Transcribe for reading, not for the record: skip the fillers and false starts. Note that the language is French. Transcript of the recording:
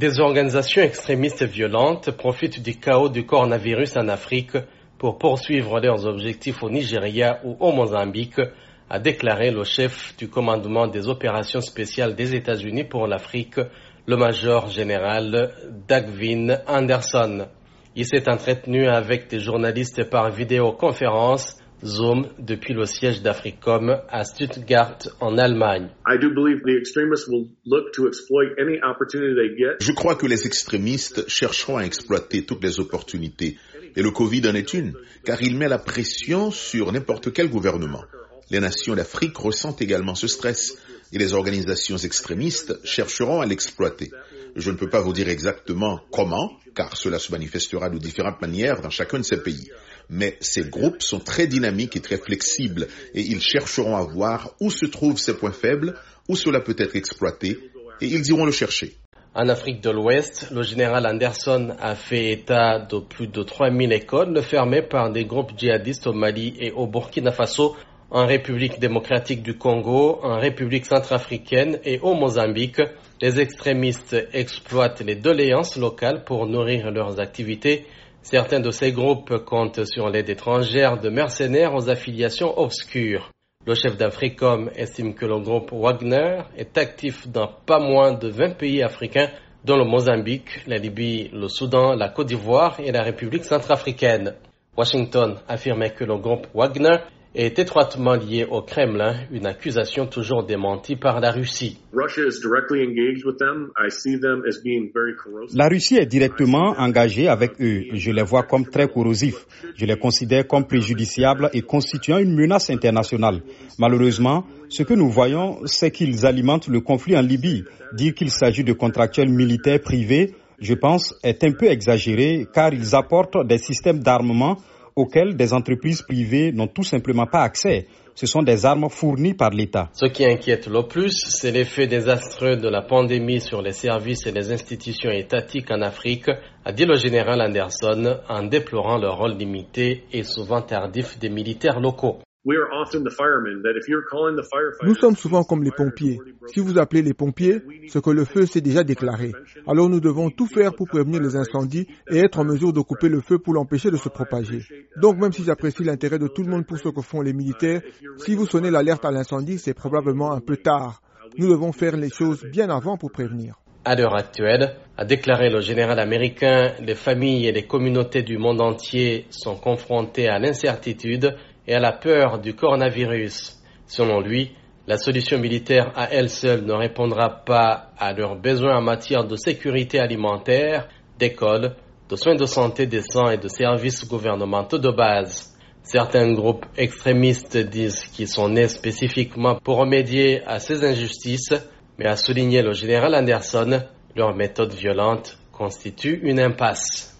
Des organisations extrémistes violentes profitent du chaos du coronavirus en Afrique pour poursuivre leurs objectifs au Nigeria ou au Mozambique, a déclaré le chef du commandement des opérations spéciales des États-Unis pour l'Afrique, le major général Dagvin Anderson. Il s'est entretenu avec des journalistes par vidéoconférence Zoom depuis le siège d'Africom à Stuttgart en Allemagne. Je crois que les extrémistes chercheront à exploiter toutes les opportunités. Et le Covid en est une, car il met la pression sur n'importe quel gouvernement. Les nations d'Afrique ressentent également ce stress et les organisations extrémistes chercheront à l'exploiter. Je ne peux pas vous dire exactement comment, car cela se manifestera de différentes manières dans chacun de ces pays. Mais ces groupes sont très dynamiques et très flexibles et ils chercheront à voir où se trouvent ces points faibles, où cela peut être exploité et ils iront le chercher. En Afrique de l'Ouest, le général Anderson a fait état de plus de 3000 écoles fermées par des groupes djihadistes au Mali et au Burkina Faso, en République démocratique du Congo, en République centrafricaine et au Mozambique. Les extrémistes exploitent les doléances locales pour nourrir leurs activités. Certains de ces groupes comptent sur l'aide étrangère de mercenaires aux affiliations obscures. Le chef d'Africom estime que le groupe Wagner est actif dans pas moins de 20 pays africains, dont le Mozambique, la Libye, le Soudan, la Côte d'Ivoire et la République centrafricaine. Washington affirmait que le groupe Wagner est étroitement lié au Kremlin, une accusation toujours démentie par la Russie. La Russie est directement engagée avec eux. Je les vois comme très corrosifs. Je les considère comme préjudiciables et constituant une menace internationale. Malheureusement, ce que nous voyons, c'est qu'ils alimentent le conflit en Libye. Dire qu'il s'agit de contractuels militaires privés, je pense, est un peu exagéré car ils apportent des systèmes d'armement auxquelles des entreprises privées n'ont tout simplement pas accès. Ce sont des armes fournies par l'État. Ce qui inquiète le plus, c'est l'effet désastreux de la pandémie sur les services et les institutions étatiques en Afrique, a dit le général Anderson en déplorant le rôle limité et souvent tardif des militaires locaux. Nous sommes souvent comme les pompiers. Si vous appelez les pompiers, c'est que le feu s'est déjà déclaré. Alors nous devons tout faire pour prévenir les incendies et être en mesure de couper le feu pour l'empêcher de se propager. Donc même si j'apprécie l'intérêt de tout le monde pour ce que font les militaires, si vous sonnez l'alerte à l'incendie, c'est probablement un peu tard. Nous devons faire les choses bien avant pour prévenir. À l'heure actuelle, a déclaré le général américain, les familles et les communautés du monde entier sont confrontées à l'incertitude et à la peur du coronavirus. Selon lui, la solution militaire à elle seule ne répondra pas à leurs besoins en matière de sécurité alimentaire, d'école, de soins de santé décents et de services gouvernementaux de base. Certains groupes extrémistes disent qu'ils sont nés spécifiquement pour remédier à ces injustices, mais a souligné le général Anderson, leur méthode violente constitue une impasse.